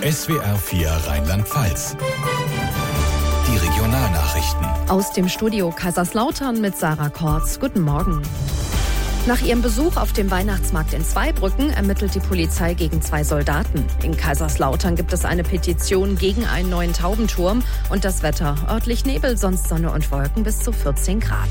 SWR 4 Rheinland-Pfalz. Die Regionalnachrichten. Aus dem Studio Kaiserslautern mit Sarah Kortz. Guten Morgen. Nach ihrem Besuch auf dem Weihnachtsmarkt in Zweibrücken ermittelt die Polizei gegen 2 Soldaten. In Kaiserslautern gibt es eine Petition gegen einen neuen Taubenturm und das Wetter. Örtlich Nebel, sonst Sonne und Wolken bis zu 14 Grad.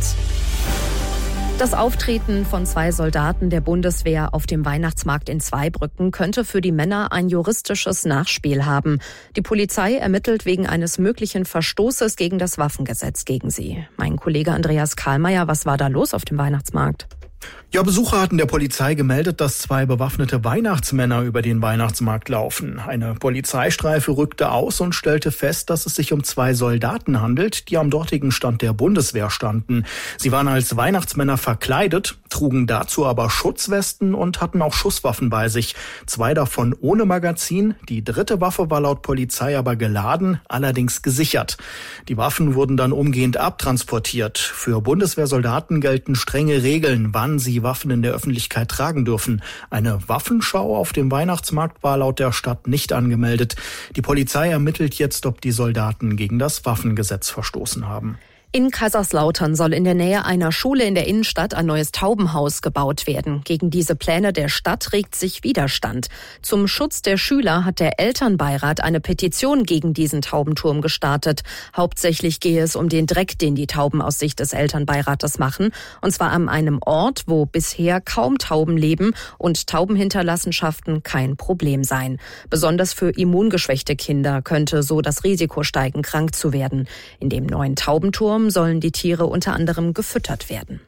Das Auftreten von 2 Soldaten der Bundeswehr auf dem Weihnachtsmarkt in Zweibrücken könnte für die Männer ein juristisches Nachspiel haben. Die Polizei ermittelt wegen eines möglichen Verstoßes gegen das Waffengesetz gegen sie. Mein Kollege Andreas Karlmeier, was war da los auf dem Weihnachtsmarkt? Ja, Besucher hatten der Polizei gemeldet, dass 2 bewaffnete Weihnachtsmänner über den Weihnachtsmarkt laufen. Eine Polizeistreife rückte aus und stellte fest, dass es sich um 2 Soldaten handelt, die am dortigen Stand der Bundeswehr standen. Sie waren als Weihnachtsmänner verkleidet, trugen dazu aber Schutzwesten und hatten auch Schusswaffen bei sich. 2 davon ohne Magazin. Die 3. Waffe war laut Polizei aber geladen, allerdings gesichert. Die Waffen wurden dann umgehend abtransportiert. Für Bundeswehrsoldaten gelten strenge Regeln, wann sie Waffen in der Öffentlichkeit tragen dürfen. Eine Waffenschau auf dem Weihnachtsmarkt war laut der Stadt nicht angemeldet. Die Polizei ermittelt jetzt, ob die Soldaten gegen das Waffengesetz verstoßen haben. In Kaiserslautern soll in der Nähe einer Schule in der Innenstadt ein neues Taubenhaus gebaut werden. Gegen diese Pläne der Stadt regt sich Widerstand. Zum Schutz der Schüler hat der Elternbeirat eine Petition gegen diesen Taubenturm gestartet. Hauptsächlich gehe es um den Dreck, den die Tauben aus Sicht des Elternbeirates machen. Und zwar an einem Ort, wo bisher kaum Tauben leben und Taubenhinterlassenschaften kein Problem seien. Besonders für immungeschwächte Kinder könnte so das Risiko steigen, krank zu werden. In dem neuen Taubenturm sollen die Tiere unter anderem gefüttert werden.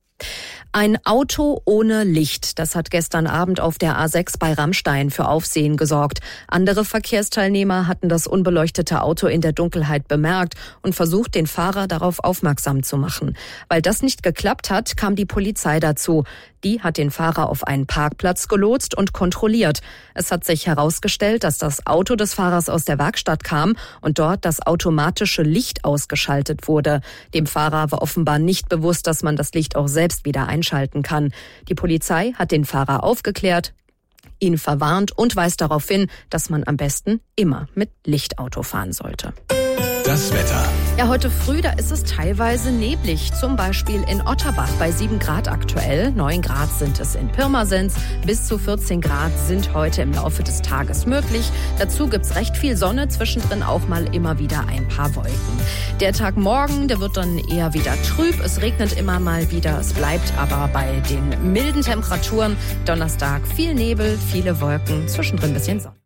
Ein Auto ohne Licht, das hat gestern Abend auf der A6 bei Rammstein für Aufsehen gesorgt. Andere Verkehrsteilnehmer hatten das unbeleuchtete Auto in der Dunkelheit bemerkt und versucht, den Fahrer darauf aufmerksam zu machen. Weil das nicht geklappt hat, kam die Polizei dazu. Die hat den Fahrer auf einen Parkplatz gelotst und kontrolliert. Es hat sich herausgestellt, dass das Auto des Fahrers aus der Werkstatt kam und dort das automatische Licht ausgeschaltet wurde. Dem Fahrer war offenbar nicht bewusst, dass man das Licht auch selbst wieder einschalten kann. Die Polizei hat den Fahrer aufgeklärt, ihn verwarnt und weist darauf hin, dass man am besten immer mit Lichtauto fahren sollte. Das Wetter. Ja, heute früh, da ist es teilweise neblig. Zum Beispiel in Otterbach bei 7 Grad aktuell. 9 Grad sind es in Pirmasens. Bis zu 14 Grad sind heute im Laufe des Tages möglich. Dazu gibt's recht viel Sonne, zwischendrin auch mal immer wieder ein paar Wolken. Der Tag morgen, der wird dann eher wieder trüb. Es regnet immer mal wieder. Es bleibt aber bei den milden Temperaturen. Donnerstag viel Nebel, viele Wolken, zwischendrin ein bisschen Sonne.